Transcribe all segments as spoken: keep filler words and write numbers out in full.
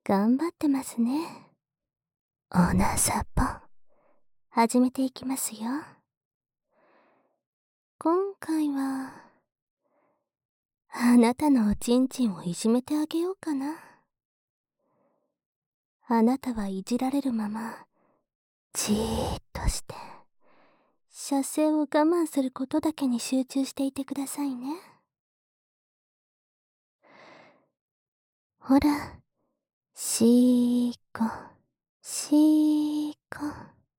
頑張ってますね。オナサポン、始めていきますよ。今回は、あなたのおちんちんをいじめてあげようかな。あなたはいじられるまま、じーっとして、射精を我慢することだけに集中していてくださいね。ほら、しーこ、しーこ、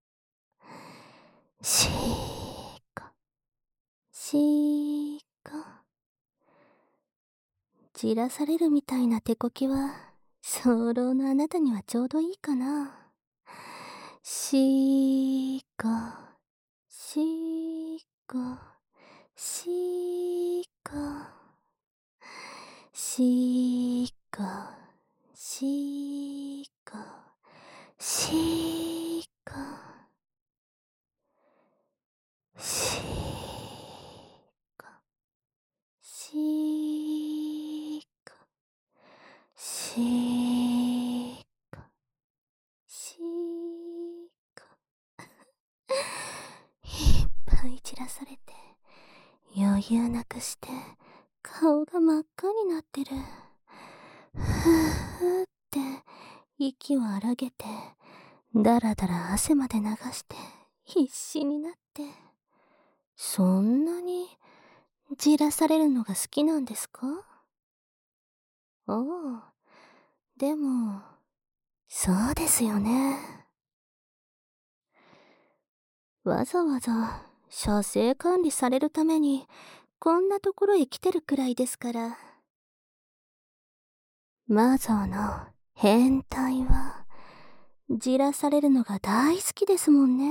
しーこ、しーこ。じらされるみたいな手こきは、早漏のあなたにはちょうどいいかな。しーこ、しーこ、しーこ、しーこ、しーこ、しーこ、しーこ、しーこ、しーこ、しーこ。いっぱい散らされて、余裕なくして、顔が真っ赤になってる。ふーって、息を荒げて、だらだら汗まで流して、必死になって。そんなに、じらされるのが好きなんですか？ああ、でも、そうですよね。わざわざ、射精管理されるために、こんなところへ来てるくらいですから。マザーの変態は、じらされるのが大好きですもんね。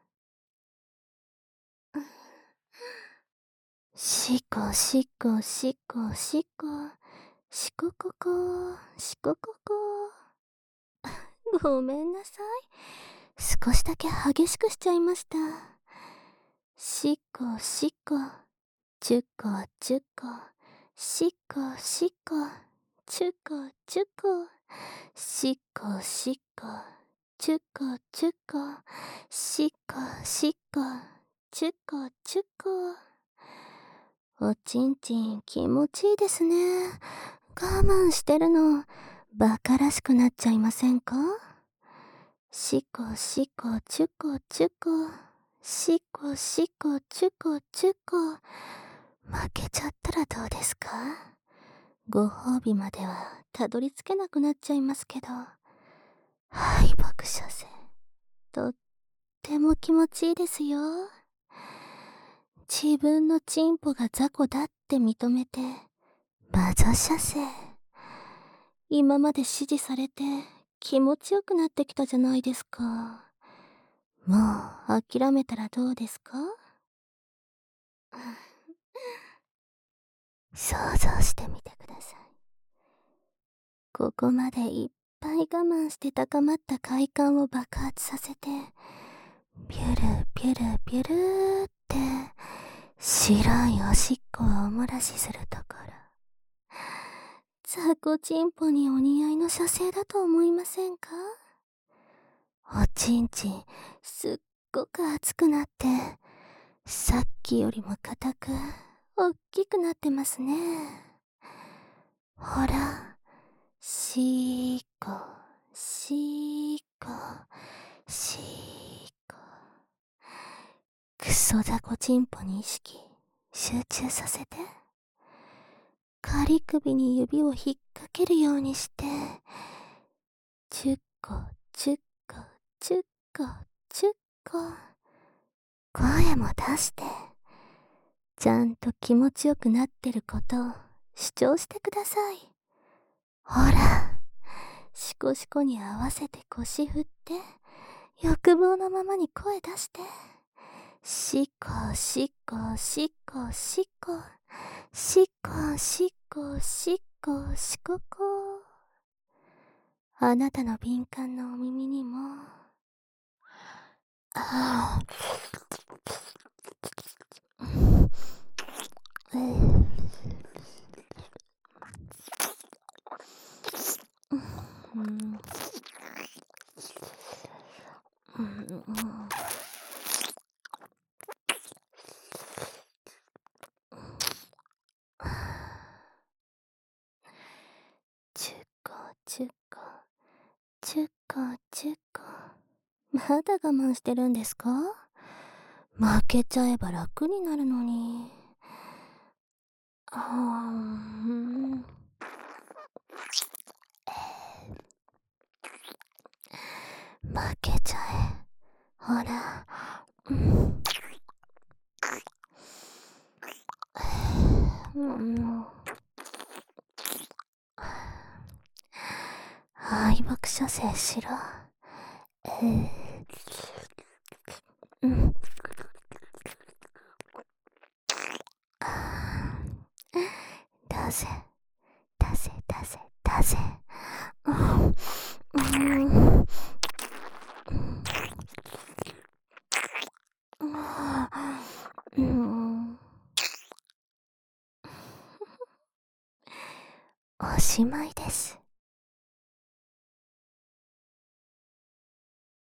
しこしこしこしこ、しこここ、しこここ。ごめんなさい。少しだけ激しくしちゃいました。しこしこ、ちゅこちゅこ、しこしこ、ちゅこちゅこ、しこしこ、ちゅこちゅこ、しこしこ、ちゅこちゅこ。おちんちん気持ちいいですね。我慢してるの、バカらしくなっちゃいませんか？しこしこちゅこちゅこ、しこしこちゅこちゅこ。負けちゃったらどうですか？ご褒美まではたどり着けなくなっちゃいますけど。敗北射精、とっても気持ちいいですよ。自分のチンポが雑魚だって認めて、魔女射精。今まで指示されて気持ちよくなってきたじゃないですか。もう諦めたらどうですか？想像してみてください。ここまでいっぱい我慢して高まった快感を爆発させて、ピュルピュルピュルーって、白いおしっこをお漏らしするところ。雑魚チンポにお似合いの射精だと思いませんか？おちんちん、すっごく熱くなって、さっきよりも硬く、おっきくなってますね。ほら、しーこ、しーこ、しーこ。クソ雑魚チンポに意識、集中させて。仮首に指を引っ掛けるようにして、チュッコ、チュッコ、チュッコ、チュッコ。声も出して、ちゃんと気持ちよくなってることを主張してください。ほら、シコシコに合わせて腰振って、欲望のままに声出して。シコシコシコシコ、シコシコシコシココ。あなたの敏感なお耳にも、ああ、うん。 チュコチュコチュコ。まだ我慢してるんですか？負けちゃえば楽になるのに。あーん負けちゃえ。ほら、うん、うん、敗北射精しろ。えー、うん、出せ出せ出せ出せ。うん、うんうん、おしまいです。